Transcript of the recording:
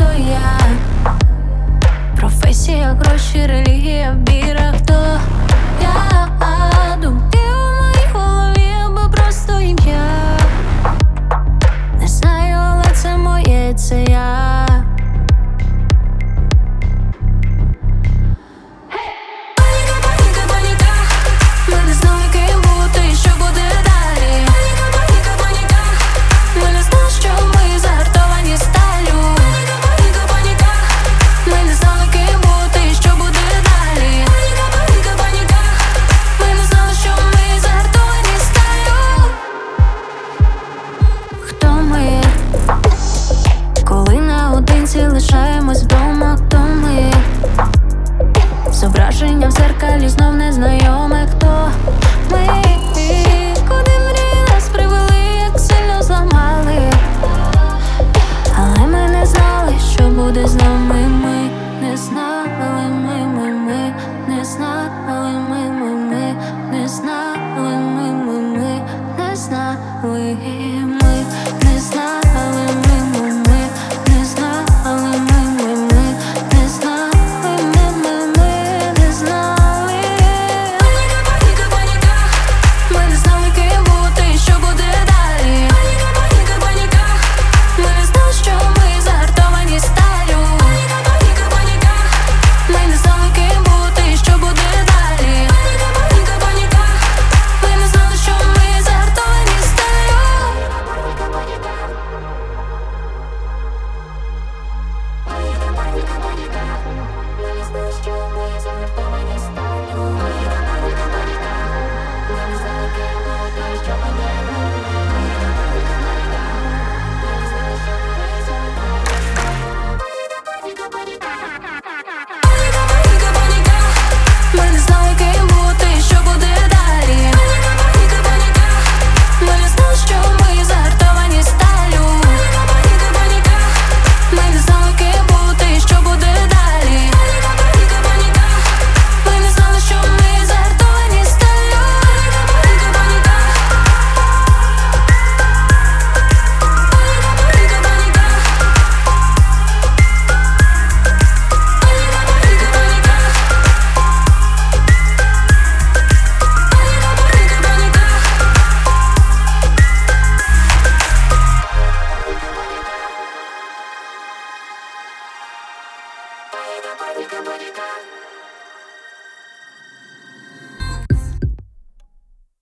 я. Професія, гроші, релігія, віра, хто я. Думки у моїй голові або просто ім'я. Не знаю, але це моє, це я. Лишаємось вдома, хто ми? Зображення в зеркалі знов незнайоме, хто ми? Куди мрії нас привели, як сильно зламали. Але ми не знали, що буде з нами. Ми не знали, ми не знали, ми не знали, ми не знали, ми не знали. Monica.